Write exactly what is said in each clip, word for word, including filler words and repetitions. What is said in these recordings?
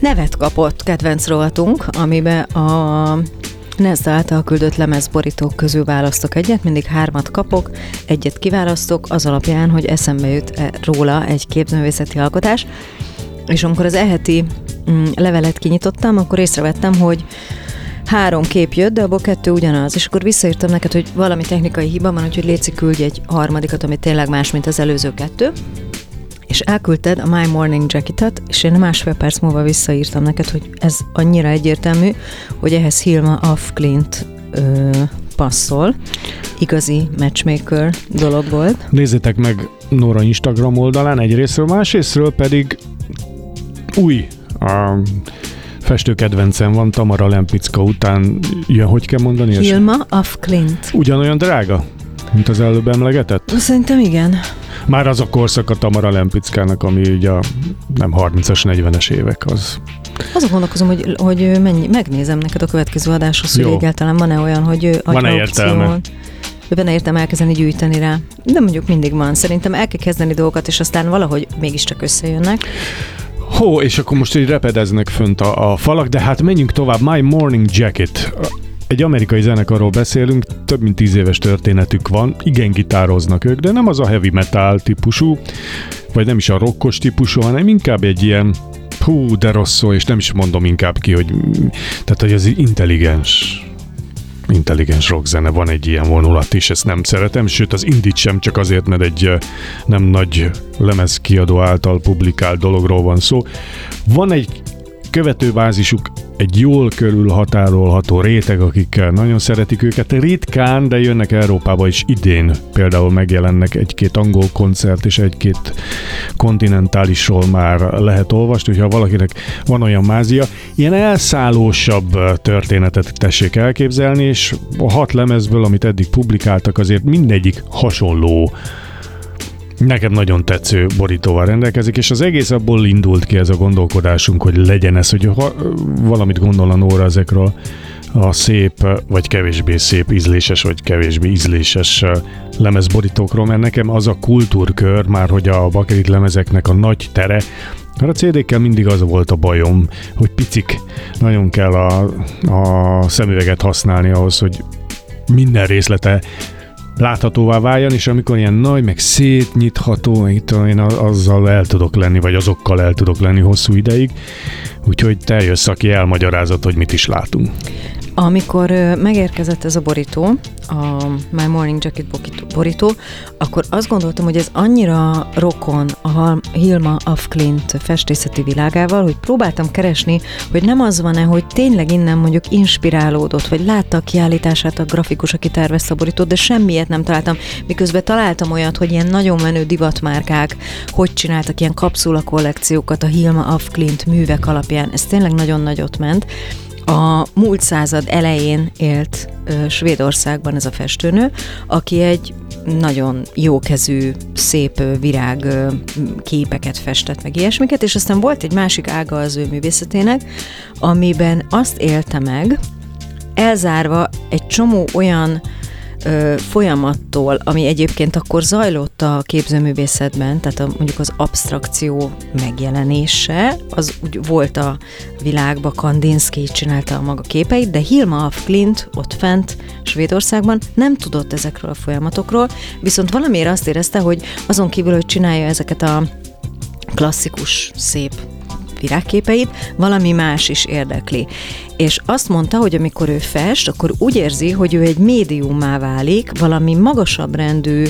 Nevet kapott kedvenc rovatunk, amiben a Nezda által küldött lemezborítók közül választok egyet, mindig hármat kapok, egyet kiválasztok, az alapján, hogy eszembe jut róla egy képzőművészeti alkotás, és amikor az e-heti mm, levelet kinyitottam, akkor észrevettem, hogy három kép jött, de abból kettő ugyanaz, és akkor visszaírtam neked, hogy valami technikai hiba van, úgyhogy léci küldj egy harmadikat, ami tényleg más, mint az előző kettő, és elküldted a My Morning Jacket-et, és én másfél perc múlva visszaírtam neked, hogy ez annyira egyértelmű, hogy ehhez Hilma af Klint ö, passzol. Igazi matchmaker dolog volt. Nézzétek meg Nóra Instagram oldalán egyrésztről, másrésztről pedig új a festőkedvencem van, Tamara Lempicka után jön, hogy kell mondani? Hilma af Klint. Ugyanolyan drága, mint az előbb emlegetett? Szerintem igen. Már az a korszak a Tamara Lempickának, ami ugye a nem harmincas, negyvenes évek az. Azon gondolkozom, hogy, hogy mennyi, megnézem neked a következő adáshoz, hogy egyáltalán van-e olyan, hogy van-e értelme? Benne értem elkezdeni gyűjteni rá. De mondjuk mindig van. Szerintem el kell kezdeni dolgokat, és aztán valahogy mégiscsak összejönnek. Hó, és akkor most így repedeznek fönt a, a falak, de hát menjünk tovább. My Morning Jacket. Egy amerikai zenekarról beszélünk, több mint tíz éves történetük van, igen gitároznak ők, de nem az a heavy metal típusú, vagy nem is a rockos típusú, hanem inkább egy ilyen hú, de rossz szó, és nem is mondom inkább ki, hogy tehát, hogy az intelligens intelligens rockzene, van egy ilyen vonulat is, ezt nem szeretem, sőt az indit sem, csak azért, mert egy nem nagy lemezkiadó által publikált dologról van szó. Van egy követőbázisuk, egy jól körülhatárolható réteg, akik nagyon szeretik őket. Ritkán, de jönnek Európába is idén. Például megjelennek egy-két angol koncert, és egy-két kontinentálisról már lehet olvasni, hogyha valakinek van olyan mázia. Ilyen elszállósabb történetet tessék elképzelni, és a hat lemezből, amit eddig publikáltak, azért mindegyik hasonló, nekem nagyon tetsző borítóval rendelkezik, és az egész abból indult ki ez a gondolkodásunk, hogy legyen ez, hogy ha valamit gondol a Nóra ezekről a szép, vagy kevésbé szép, ízléses, vagy kevésbé ízléses lemezborítókról, mert nekem az a kultúrkör, már hogy a bakelit lemezeknek a nagy tere, mert a cé dé-kkel mindig az volt a bajom, hogy picik, nagyon kell a, a szemüveget használni ahhoz, hogy minden részlete láthatóvá váljon, és amikor ilyen nagy, meg szétnyitható, én azzal el tudok lenni, vagy azokkal el tudok lenni hosszú ideig, úgyhogy te jössz, aki elmagyarázod, hogy mit is látunk. Amikor ö, megérkezett ez a borító, a My Morning Jacket borító, akkor azt gondoltam, hogy ez annyira rokon a Hilma af Klint festészeti világával, hogy próbáltam keresni, hogy nem az van-e, hogy tényleg innen mondjuk inspirálódott, vagy látta a kiállítását a grafikus, aki tervezte a borítót, de semmiet nem találtam. Miközben találtam olyat, hogy ilyen nagyon menő divatmárkák, hogy csináltak ilyen kapszula kollekciókat a Hilma af Klint művek alapján. Ez tényleg nagyon nagyot ment. A múlt század elején élt ö, Svédországban ez a festőnő, aki egy nagyon jókezű, szép ö, virág ö, képeket festett, meg ilyesmiket, és aztán volt egy másik ága az ő művészetének, amiben azt élte meg, elzárva egy csomó olyan ö, folyamattól, ami egyébként akkor zajlott a képzőművészetben, tehát a, mondjuk az absztrakció megjelenése, az úgy volt a világban, Kandinsky csinálta a maga képeit, de Hilma af Klint ott fent Svédországban nem tudott ezekről a folyamatokról, viszont valamiért azt érezte, hogy azon kívül, hogy csinálja ezeket a klasszikus, szép virágképeit, valami más is érdekli. És azt mondta, hogy amikor ő fest, akkor úgy érzi, hogy ő egy médiummá válik, valami magasabb rendű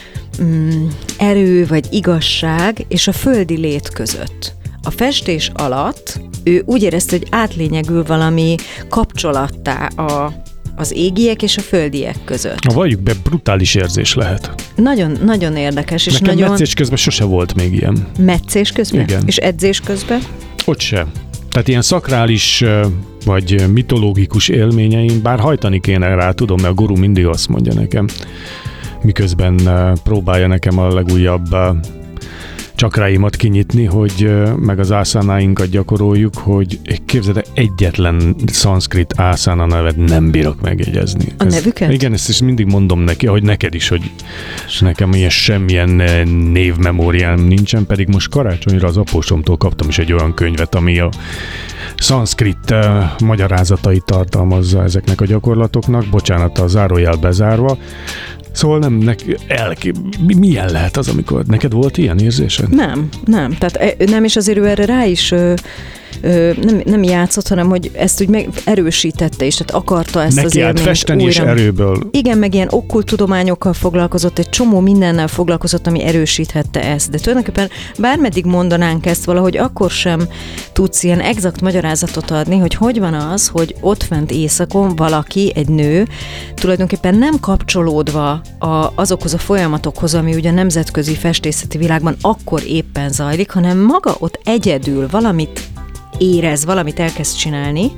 mm, erő vagy igazság és a földi lét között. A festés alatt ő úgy érezte, hogy átlényegül valami kapcsolattá a, az égiek és a földiek között. A valljuk be, brutális érzés lehet. Nagyon, nagyon érdekes. És nekem nagyon... meccés közben sose volt még ilyen. Meccés közben? Igen. És edzés közben? Ott sem. Tehát ilyen szakrális vagy mitológikus élményeim, bár hajtani kéne rá, tudom, mert a guru mindig azt mondja nekem, miközben próbálja nekem a legújabb csakráimat kinyitni, hogy meg az ászánáinkat gyakoroljuk, hogy képzeld el, egyetlen szanszkrit ászána nevet nem bírok megjegyezni. A ez, nevüket? Igen, ezt is mindig mondom neki, hogy neked is, hogy nekem ilyen semmilyen névmemóriám nincsen, pedig most karácsonyra az apósomtól kaptam is egy olyan könyvet, ami a szanszkrit uh, magyarázatait tartalmazza ezeknek a gyakorlatoknak, bocsánat, a zárójel bezárva. Szóval nem, nek, elké... milyen lehet az, amikor neked volt ilyen érzésed? Nem, nem. Tehát nem, és azért ő erre rá is ö, ö, nem, nem játszott, hanem hogy ezt úgy meg erősítette, és tehát akarta ezt neki az élményt festeni újra. És erőből. Igen, meg ilyen okkult tudományokkal foglalkozott, egy csomó mindennel foglalkozott, ami erősíthette ezt. De tulajdonképpen bármeddig mondanánk ezt, valahogy akkor sem tudsz ilyen exakt magyarázatot adni, hogy hogy van az, hogy ott fent éjszakon valaki, egy nő, tulajdonképpen nem kapcsolódva a, azokhoz a folyamatokhoz, ami ugye a nemzetközi festészeti világban akkor éppen zajlik, hanem maga ott egyedül valamit érez, valamit elkezd csinálni,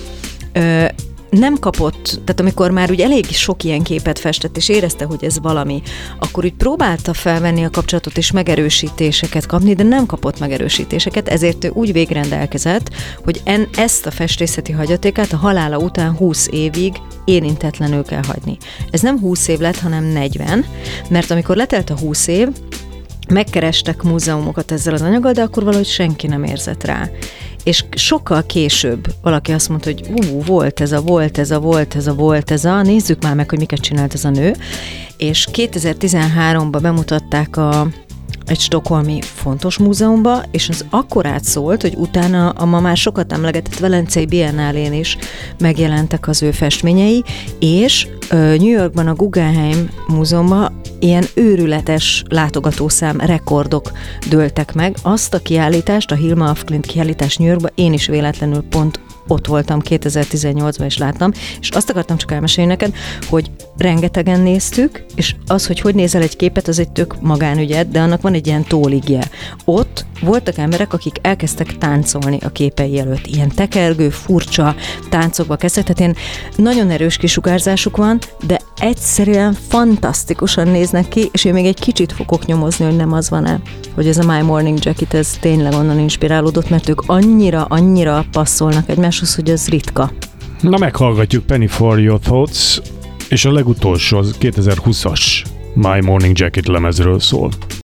ö, nem kapott, tehát amikor már úgy elég sok ilyen képet festett, és érezte, hogy ez valami, akkor úgy próbálta felvenni a kapcsolatot és megerősítéseket kapni, de nem kapott megerősítéseket, ezért ő úgy végrendelkezett, hogy en, ezt a festészeti hagyatékát a halála után húsz évig érintetlenül kell hagyni. Ez nem húsz év lett, hanem negyven, mert amikor letelt a húsz év, megkerestek múzeumokat ezzel az anyaggal, de akkor valahogy senki nem érzett rá. És sokkal később valaki azt mondta, hogy ú, volt ez a, volt ez a, volt ez a, volt ez a, nézzük már meg, hogy miket csinált ez a nő. És kétezer-tizenháromban bemutatták a, egy stockholmi fontos múzeumba, és az akkor átszólt, hogy utána a ma már sokat emlegetett Velencei Biennálén is megjelentek az ő festményei, és uh, New Yorkban a Guggenheim múzeumban ilyen őrületes látogatószám rekordok dőltek meg. Azt a kiállítást, a Hilma af Klint kiállítást New Yorkban én is véletlenül pont ott voltam kétezer-tizennyolcban, és láttam, és azt akartam csak elmesélni neked, hogy rengetegen néztük, és az, hogy hogy nézel egy képet, az egy tök magánügyed, de annak van egy ilyen tóligje. Ott voltak emberek, akik elkezdtek táncolni a képei előtt. Ilyen tekergő, furcsa táncokba kezdtek, tehát ilyen nagyon erős kisugárzásuk van, de egyszerűen fantasztikusan néznek ki, és én még egy kicsit fogok nyomozni, hogy nem az van-e, hogy ez a My Morning Jacket, ez tényleg onnan inspirálódott, mert ők annyira, annyira passzolnak egymáshoz, hogy ez ritka. Na, meghallgatjuk Penny for Your Thoughts, és a legutolsó az kétezer-húszas My Morning Jacket lemezről szól.